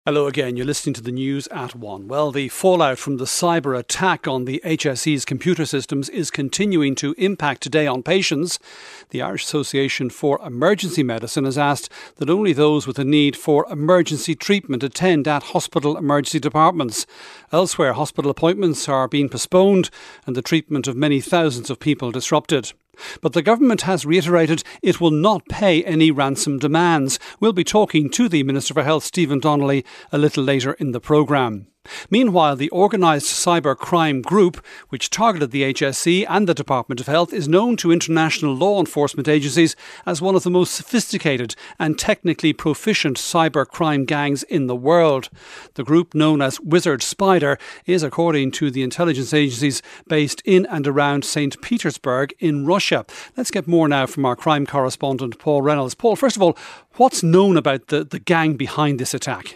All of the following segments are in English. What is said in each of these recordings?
Hello again, you're listening to the news at 1. Well, the fallout from the cyber attack on the HSE's computer systems is continuing to impact today on patients. The Irish Association for Emergency Medicine has asked that only those with a need for emergency treatment attend at hospital emergency departments. Elsewhere, hospital appointments are being postponed and the treatment of many thousands of people disrupted. But the government has reiterated it will not pay any ransom demands. We'll be talking to the Minister for Health, Stephen Donnelly, a little later in the programme. Meanwhile, the organised cyber crime group, which targeted the HSE and the Department of Health, is known to international law enforcement agencies as one of the most sophisticated and technically proficient cyber crime gangs in the world. The group, known as Wizard Spider, is, according to the intelligence agencies, based in and around St. Petersburg in Russia. Let's get more now from our crime correspondent, Paul Reynolds. Paul, first of all, what's known about the gang behind this attack?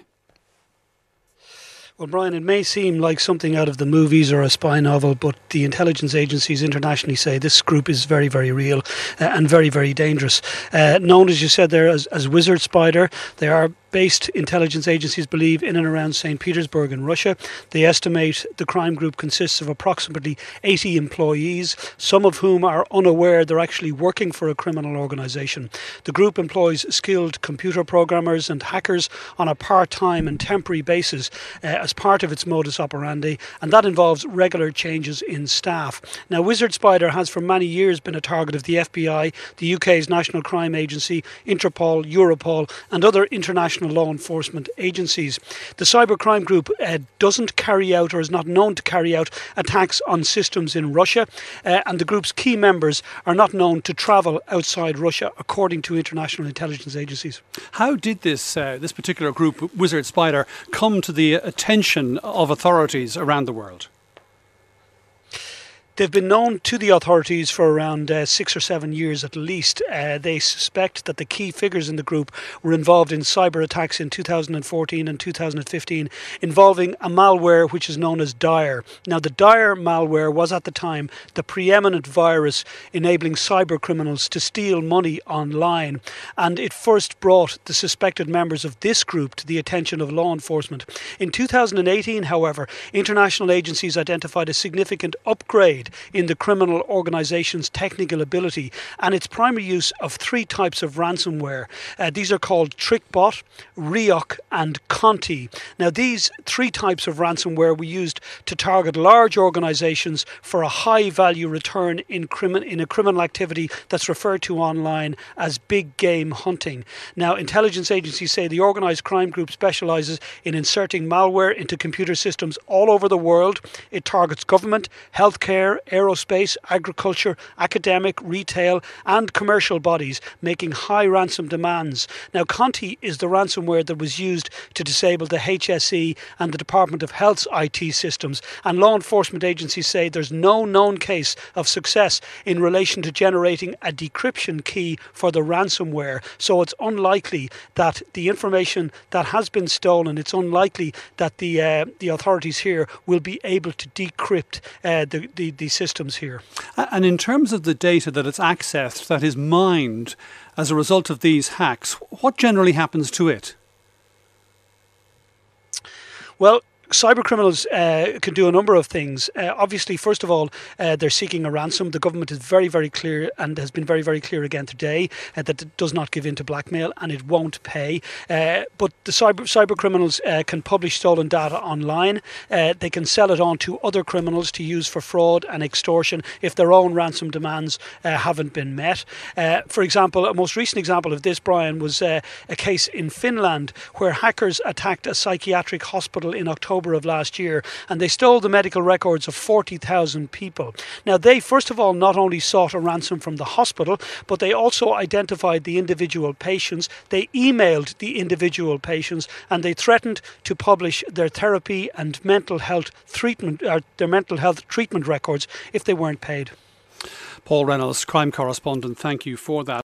Well, Brian, it may seem like something out of the movies or a spy novel, but the intelligence agencies internationally say this group is very, very real and very, very dangerous. Known, as you said there, as Wizard Spider, they are based, intelligence agencies believe, in and around St. Petersburg in Russia. They estimate the crime group consists of approximately 80 employees, some of whom are unaware they're actually working for a criminal organisation. The group employs skilled computer programmers and hackers on a part-time and temporary basis as part of its modus operandi, and that involves regular changes in staff. Now, Wizard Spider has for many years been a target of the FBI, the UK's National Crime Agency, Interpol, Europol and other international law enforcement agencies. The cybercrime group doesn't carry out, or is not known to carry out, attacks on systems in Russia, and the group's key members are not known to travel outside Russia, according to international intelligence agencies. How did this particular group, Wizard Spider, come to the attention of authorities around the world? They've been known to the authorities for around 6 or 7 years at least. They suspect that the key figures in the group were involved in cyber attacks in 2014 and 2015 involving a malware which is known as Dyer. Now, the Dyer malware was at the time the preeminent virus enabling cyber criminals to steal money online, and it first brought the suspected members of this group to the attention of law enforcement. In 2018, however, international agencies identified a significant upgrade in the criminal organisation's technical ability and its primary use of 3 types of ransomware. These are called TrickBot, Ryuk and Conti. Now, these 3 types of ransomware were used to target large organisations for a high value return in a criminal activity that's referred to online as big game hunting. Now, intelligence agencies say the organised crime group specialises in inserting malware into computer systems all over the world. It targets government, healthcare, aerospace, agriculture, academic, retail and commercial bodies, making high ransom demands. Now, Conti is the ransomware that was used to disable the HSE and the Department of Health's IT systems, and law enforcement agencies say there's no known case of success in relation to generating a decryption key for the ransomware. So it's unlikely that the information that has been stolen, it's unlikely that the authorities here will be able to decrypt the systems here. And in terms of the data that it's accessed, that is mined as a result of these hacks, what generally happens to it? Well, cyber criminals can do a number of things. Obviously, first of all, they're seeking a ransom. The government is very, very clear and has been very, very clear again today that it does not give in to blackmail and it won't pay. But the cyber criminals can publish stolen data online. They can sell it on to other criminals to use for fraud and extortion if their own ransom demands haven't been met. For example, a most recent example of this, Brian, was a case in Finland where hackers attacked a psychiatric hospital in October of last year, and they stole the medical records of 40,000 people. Now, they first of all not only sought a ransom from the hospital, but they also identified the individual patients. They emailed the individual patients and they threatened to publish their therapy and mental health treatment, their mental health treatment records if they weren't paid. Paul Reynolds, crime correspondent, thank you for that.